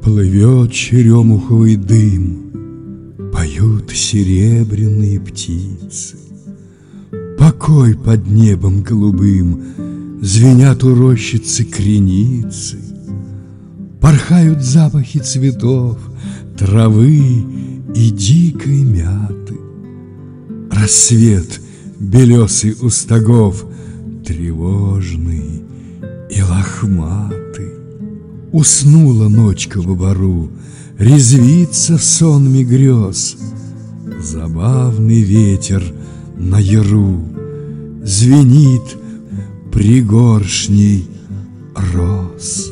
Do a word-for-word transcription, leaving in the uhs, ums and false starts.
Плывет черемуховый дым, поют серебряные птицы. Покой под небом голубым, звенят у рощицы креницы. Порхают запахи цветов, травы и дикой мяты. Рассвет белесый у стогов, тревожный и лохматый. Уснула ночка в бору, резвится сонми грез. Забавный ветер на яру звенит пригоршней роз.